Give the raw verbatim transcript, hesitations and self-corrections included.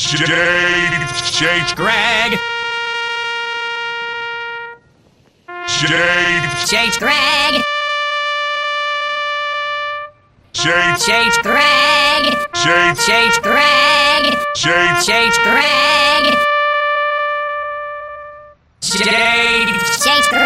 Jade, Jade, Greg, Jade, Jade, Greg, Jade, Jade, Greg, Jade, Jade, Greg, Jade, Jade, Greg, Jade, Jade, Greg.